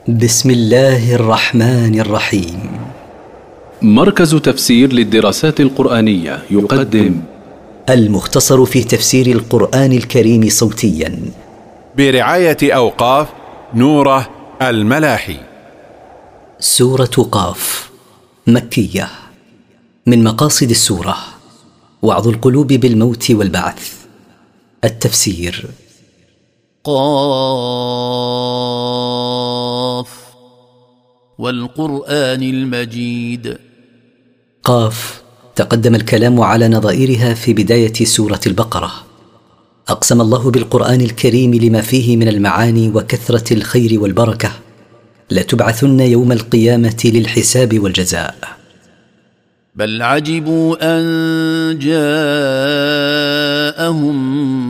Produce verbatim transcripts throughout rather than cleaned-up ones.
بسم الله الرحمن الرحيم. مركز تفسير للدراسات القرآنية يقدم المختصر في تفسير القرآن الكريم صوتيا برعاية أوقاف نوره الملاحي. سورة قاف مكية. من مقاصد السورة وعظ القلوب بالموت والبعث. التفسير: قاف والقرآن المجيد. قاف تقدم الكلام على نظائرها في بداية سورة البقرة. أقسم الله بالقرآن الكريم لما فيه من المعاني وكثرة الخير والبركة. لتبعثن يوم القيامة للحساب والجزاء. بل عجبوا أن جاءهم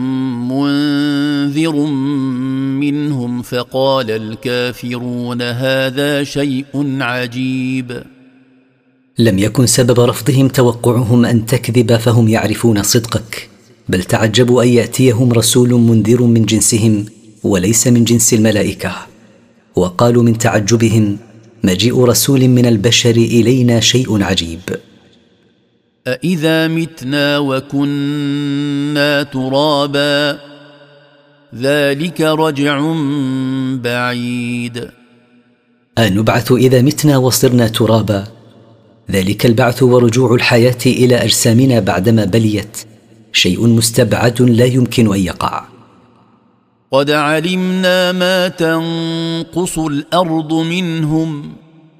منذر منهم فقال الكافرون هذا شيء عجيب. لم يكن سبب رفضهم توقعهم أن تكذب فهم يعرفون صدقك، بل تعجبوا أن يأتيهم رسول منذر من جنسهم وليس من جنس الملائكة، وقالوا من تعجبهم: مجيء رسول من البشر إلينا شيء عجيب. أإذا متنا وكنا ترابا ذلك رجع بعيد. أنبعث إذا متنا وصرنا ترابا؟ ذلك البعث ورجوع الحياة إلى أجسامنا بعدما بليت شيء مستبعد لا يمكن أن يقع. قد علمنا ما تنقص الأرض منهم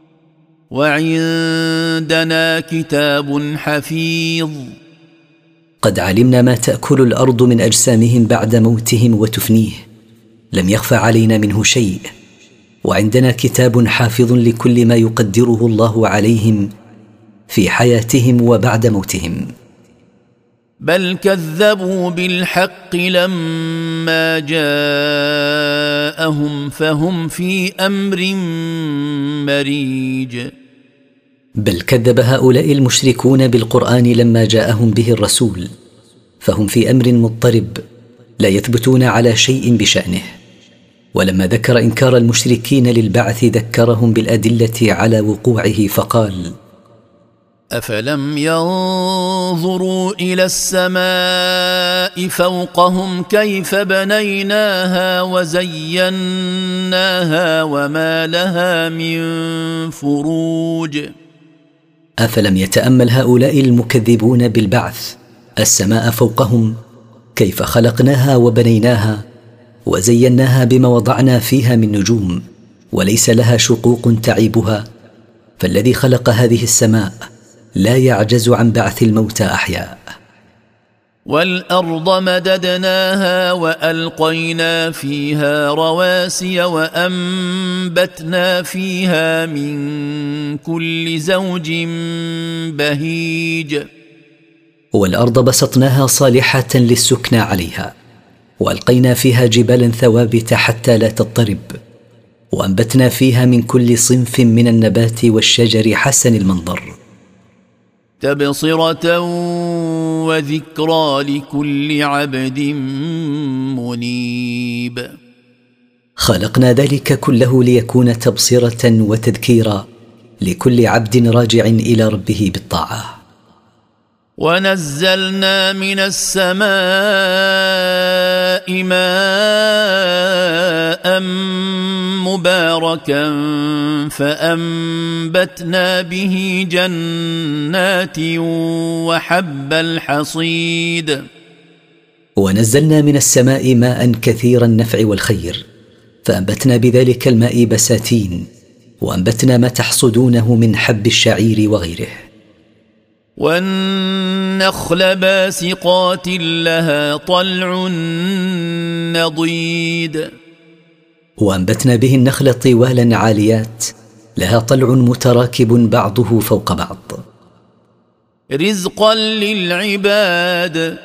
وعندنا كتاب حفيظ. قد علمنا ما تأكل الأرض من أجسامهم بعد موتهم وتفنيه، لم يخفى علينا منه شيء، وعندنا كتاب حافظ لكل ما يقدره الله عليهم في حياتهم وبعد موتهم. بل كذبوا بالحق لما جاءهم فهم في أمر مريج. بل كذب هؤلاء المشركون بالقرآن لما جاءهم به الرسول، فهم في أمر مضطرب لا يثبتون على شيء بشأنه. ولما ذكر إنكار المشركين للبعث ذكرهم بالأدلة على وقوعه فقال: أفلم ينظروا إلى السماء فوقهم كيف بنيناها وزيناها وما لها من فروج. أفلم يتأمل هؤلاء المكذبون بالبعث السماء فوقهم كيف خلقناها وبنيناها وزيناها بما وضعنا فيها من نجوم وليس لها شقوق تعيبها؟ فالذي خلق هذه السماء لا يعجز عن بعث الموتى أحياء. والأرض مددناها وألقينا فيها رواسي وأنبتنا فيها من كل زوج بهيج. والأرض بسطناها صالحة للسكنى عليها، وألقينا فيها جبالا ثوابت حتى لا تضطرب، وأنبتنا فيها من كل صنف من النبات والشجر حسن المنظر. تبصرة وذكرى لكل عبد منيب. خلقنا ذلك كله ليكون تبصرة وتذكيرا لكل عبد راجع إلى ربه بالطاعة. ونزلنا من السماء ماء مباركا فأنبتنا به جنات وحب الحصيد. ونزلنا من السماء ماء كثير النفع والخير فأنبتنا بذلك الماء بساتين، وأنبتنا ما تحصدونه من حب الشعير وغيره. والنخل باسقات لها طلع نضيد. وأنبتنا به النخل طوالا عاليات لها طلع متراكب بعضه فوق بعض. رزقا للعباد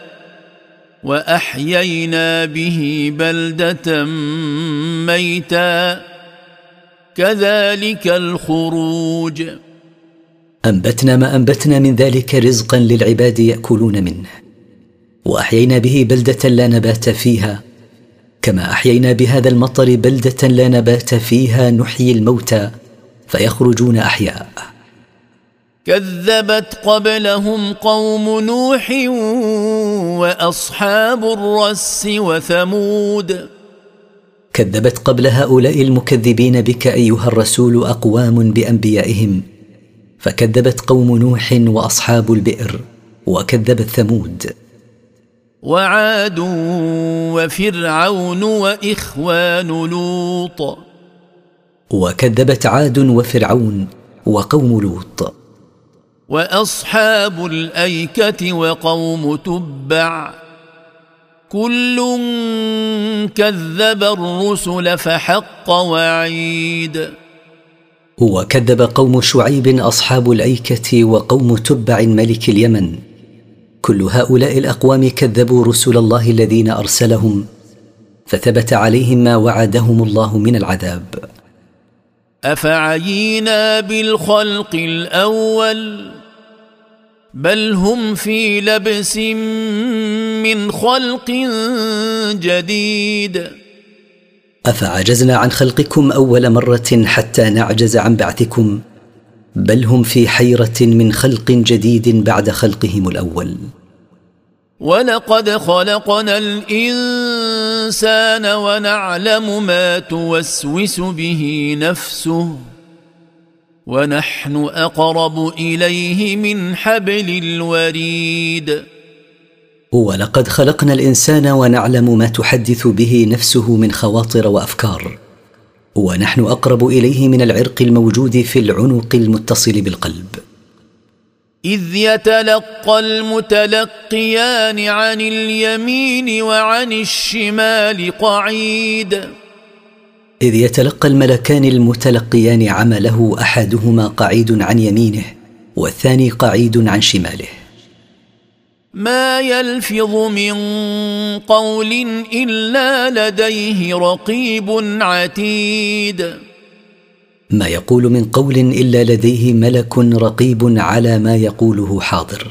وأحيينا به بلدة ميتا كذلك الخروج. أنبتنا ما أنبتنا من ذلك رزقا للعباد يأكلون منه، وأحيينا به بلدة لا نبات فيها كما أحيينا بهذا المطر بلدة لا نبات فيها نحيي الموتى فيخرجون أحياء. كذبت قبلهم قوم نوح وأصحاب الرس وثمود. كذبت قبل هؤلاء المكذبين بك أيها الرسول أقوام بأنبيائهم، فكذبت قوم نوح وأصحاب البئر، وكذبت ثمود، وعاد وفرعون وإخوان لوط. وكذبت عاد وفرعون وقوم لوط، وأصحاب الأيكة وقوم تبع، كل كذب الرسل فحق وعيد. وكذب قوم شعيب أصحاب الأيكة وقوم تبع ملك اليمن، كل هؤلاء الأقوام كذبوا رسل الله الذين أرسلهم، فثبت عليهم ما وعدهم الله من العذاب. أفعينا بالخلق الأول بل هم في لبس من خلق جديد. أفعجزنا عن خلقكم أول مرة حتى نعجز عن بعثكم، بل هم في حيرة من خلق جديد بعد خلقهم الأول. ولقد خلقنا الإنسان ونعلم ما توسوس به نفسه ونحن أقرب إليه من حبل الوريد. ولقد خلقنا الإنسان ونعلم ما تحدث به نفسه من خواطر وأفكار، ونحن أقرب إليه من العرق الموجود في العنق المتصل بالقلب. إذ يتلقى المتلقيان عن اليمين وعن الشمال قعيد. إذ يتلقى الملكان المتلقيان عمله أحدهما قعيد عن يمينه والثاني قعيد عن شماله. ما يلفظ من قول إلا لديه رقيب عتيد. ما يقول من قول إلا لديه ملك رقيب على ما يقوله حاضر.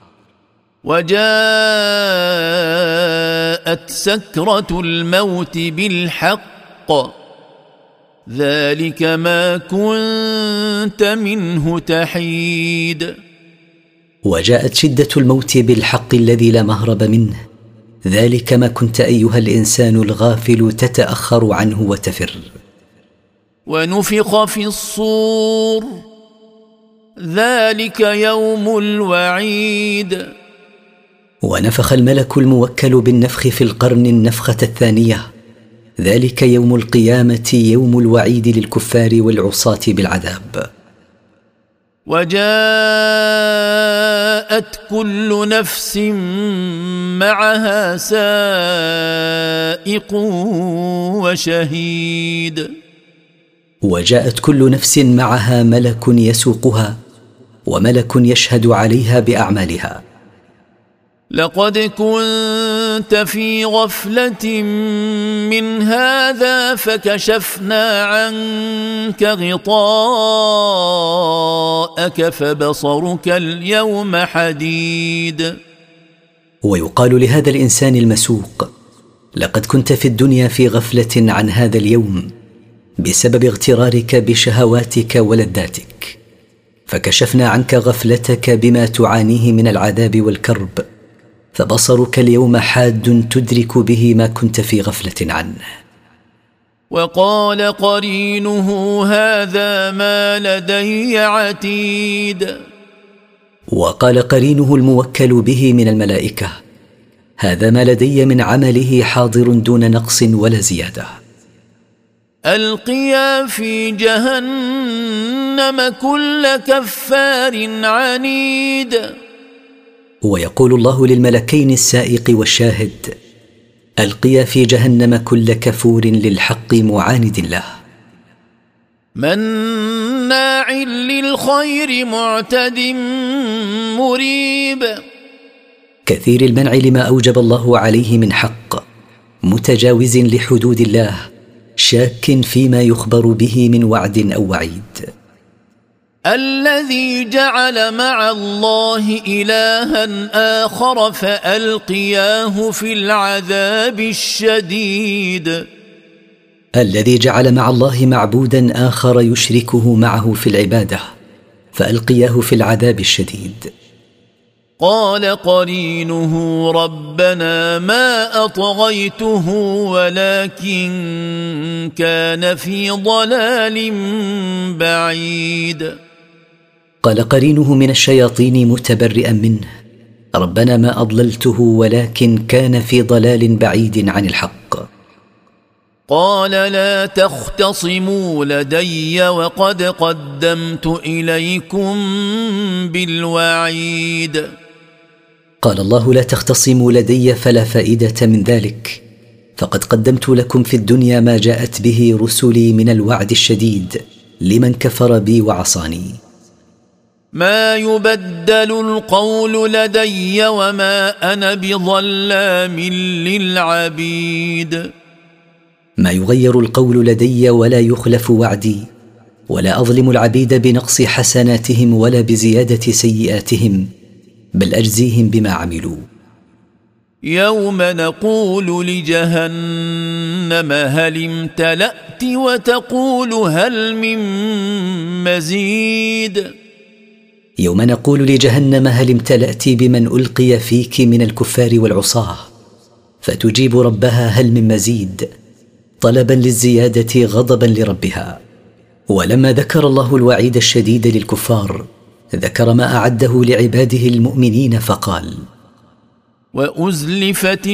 وجاءت سكرة الموت بالحق ذلك ما كنت منه تحيد. وجاءت شدة الموت بالحق الذي لا مهرب منه، ذلك ما كنت أيها الإنسان الغافل تتأخر عنه وتفر. ونفخ في الصور ذلك يوم الوعيد. ونفخ الملك الموكل بالنفخ في القرن النفخة الثانية، ذلك يوم القيامة يوم الوعيد للكفار والعصاة بالعذاب. وجاءت كل نفس معها سائق وشهيد. وجاءت كل نفس معها ملك يسوقها وملك يشهد عليها بأعمالها. لقد كنت في غفلة من هذا فكشفنا عنك غطاءك فبصرك اليوم حديد. ويقال لهذا الإنسان المسوق: لقد كنت في الدنيا في غفلة عن هذا اليوم بسبب اغترارك بشهواتك ولذاتك، فكشفنا عنك غفلتك بما تعانيه من العذاب والكرب، فبصرك اليوم حاد تدرك به ما كنت في غفلة عنه. وقال قرينه هذا ما لدي عتيد. وقال قرينه الموكل به من الملائكة: هذا ما لدي من عمله حاضر دون نقص ولا زيادة. ألقيا في جهنم كل كفار عنيد. ويقول الله للملكين السائق والشاهد: ألقيا في جهنم كل كفور للحق معاند له، مناع للخير معتد مريب. كثير المنع لما أوجب الله عليه من حق، متجاوز لحدود الله، شاك فيما يخبر به من وعد أو وعيد. الذي جعل مع الله إلها آخر فألقياه في العذاب الشديد الذي جعل مع الله معبودا آخر يشركه معه في العبادة فألقياه في العذاب الشديد. قال قرينه ربنا ما أطغيته ولكن كان في ضلال بعيد. قال قرينه من الشياطين متبرئا منه ربنا ما أضللته ولكن كان في ضلال بعيد عن الحق. قال لا تختصموا لدي وقد قدمت إليكم بالوعيد. قال الله لا تختصموا لدي فلا فائدة من ذلك فقد قدمت لكم في الدنيا ما جاءت به رسلي من الوعد الشديد لمن كفر بي وعصاني. ما يبدل القول لدي وما أنا بظلام للعبيد. ما يغير القول لدي ولا يخلف وعدي ولا أظلم العبيد بنقص حسناتهم ولا بزيادة سيئاتهم بل أجزيهم بما عملوا. يوم نقول لجهنم هل امتلأت وتقول هل من مزيد. يوم نقول لجهنم هل امتلأت بمن ألقي فيك من الكفار والعصاة فتجيب ربها هل من مزيد طلبا للزيادة غضبا لربها. ولما ذكر الله الوعيد الشديد للكفار ذكر ما أعده لعباده المؤمنين فقال وأزلفت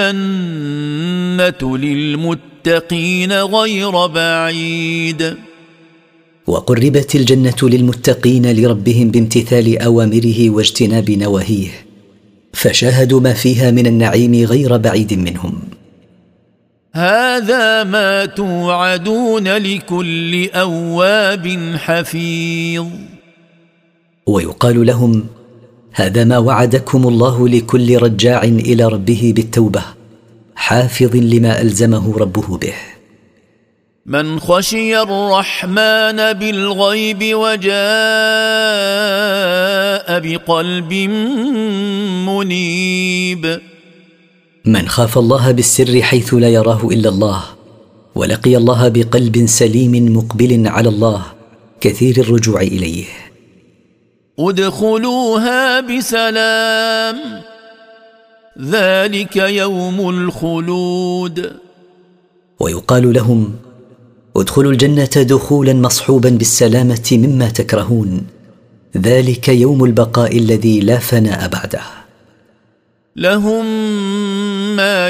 الجنة للمتقين غير بعيد. وقربت الجنة للمتقين لربهم بامتثال أوامره واجتناب نواهيه فشاهدوا ما فيها من النعيم غير بعيد منهم. هذا ما توعدون لكل أواب حفيظ. ويقال لهم هذا ما وعدكم الله لكل رجاع إلى ربه بالتوبة حافظ لما ألزمه ربه به. من خشي الرحمن بالغيب وجاء بقلب منيب. من خاف الله بالسر حيث لا يراه إلا الله ولقي الله بقلب سليم مقبل على الله كثير الرجوع إليه. ادخلوها بسلام ذلك يوم الخلود. ويقال لهم ادخلوا الجنة دخولا مصحوبا بالسلامة مما تكرهون ذلك يوم البقاء الذي لا فناء بعده. لهم ما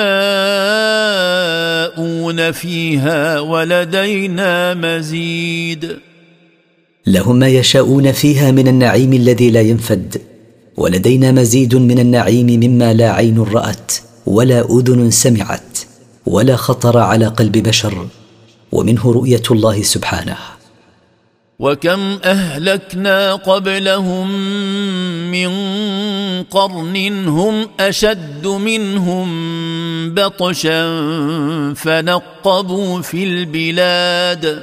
يشاءون فيها ولدينا مزيد. لهم ما يشاءون فيها من النعيم الذي لا ينفد ولدينا مزيد من النعيم مما لا عين رأت ولا أذن سمعت ولا خطر على قلب بشر ومنه رؤية الله سبحانه. وكم أهلكنا قبلهم من قرن هم أشد منهم بطشا فنقبوا في البلاد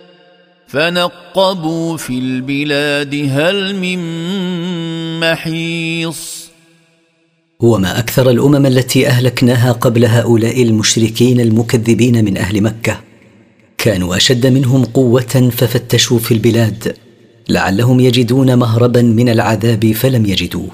فنقبوا في البلاد هل من محيص. وما أكثر الأمم التي أهلكناها قبل هؤلاء المشركين المكذبين من أهل مكة كانوا أشد منهم قوة ففتشوا في البلاد لعلهم يجدون مهربا من العذاب فلم يجدوه.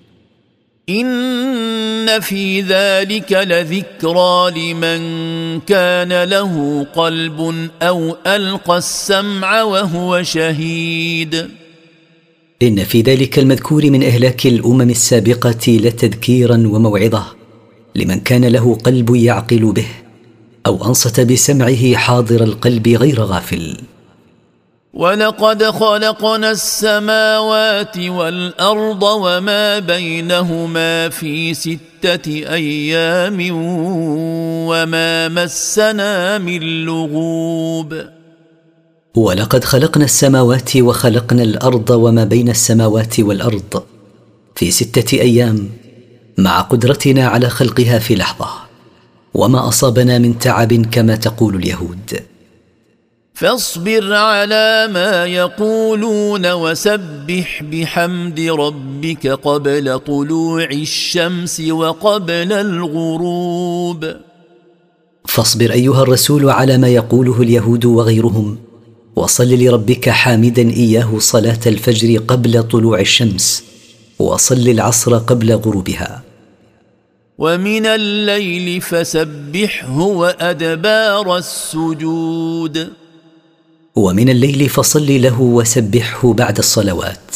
إن في ذلك لذكرى لمن كان له قلب أو ألقى السمع وهو شهيد. إن في ذلك المذكور من إهلاك الأمم السابقة لتذكيرا وموعظة لمن كان له قلب يعقل به أو أنصت بسمعه حاضر القلب غير غافل. ولقد خلقنا السماوات والأرض وما بينهما في ستة أيام وما مسنا من لغوب. ولقد خلقنا السماوات وخلقنا الأرض وما بين السماوات والأرض في ستة أيام مع قدرتنا على خلقها في لحظة وما أصابنا من تعب كما تقول اليهود. فاصبر على ما يقولون وسبح بحمد ربك قبل طلوع الشمس وقبل الغروب. فاصبر أيها الرسول على ما يقوله اليهود وغيرهم، وصل لربك حامدا إياه صلاة الفجر قبل طلوع الشمس، وصل العصر قبل غروبها. ومن الليل فسبحه وأدبار السجود. ومن الليل فصل له وسبحه بعد الصلوات.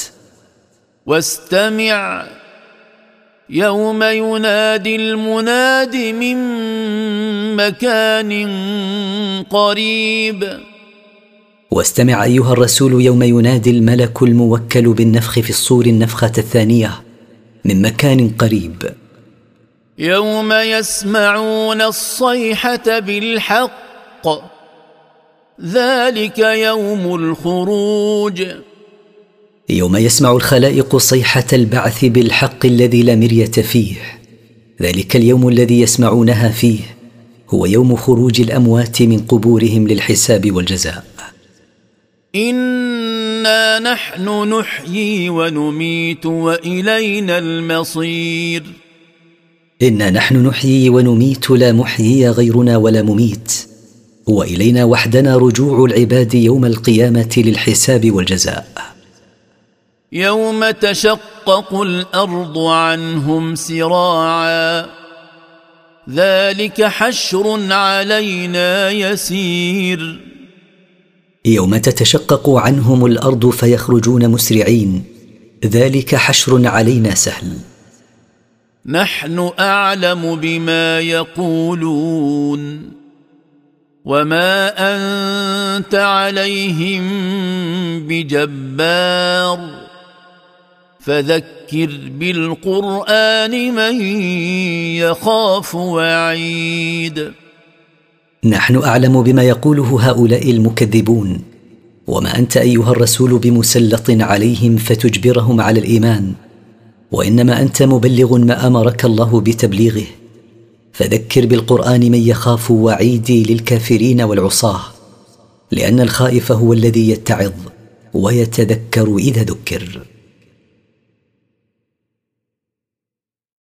واستمع يوم ينادي المناد من مكان قريب. واستمع أيها الرسول يوم ينادي الملك الموكل بالنفخ في الصور النفخة الثانية من مكان قريب. يوم يسمعون الصيحة بالحق ذلك يوم الخروج. يوم يسمع الخلائق صيحة البعث بالحق الذي لا مرية فيه، ذلك اليوم الذي يسمعونها فيه هو يوم خروج الأموات من قبورهم للحساب والجزاء. إنا نحن نحيي ونميت وإلينا المصير. إنا نحن نحيي ونميت، لا محيي غيرنا ولا مميت، وإلينا وحدنا رجوع العباد يوم القيامة للحساب والجزاء. يوم تشقق الأرض عنهم سراعا ذلك حشر علينا يسير. يوم تتشقق عنهم الأرض فيخرجون مسرعين، ذلك حشر علينا سهل. نحن أعلم بما يقولون وما أنت عليهم بجبار فذكر بالقرآن من يخاف وعيد. نحن أعلم بما يقوله هؤلاء المكذبون، وما أنت أيها الرسول بمسلط عليهم فتجبرهم على الإيمان، وإنما أنت مبلغ ما أمرك الله بتبليغه. فذكر بالقرآن من يخاف وعيدي للكافرين والعصاة، لأن الخائف هو الذي يتعظ ويتذكر إذا ذكر.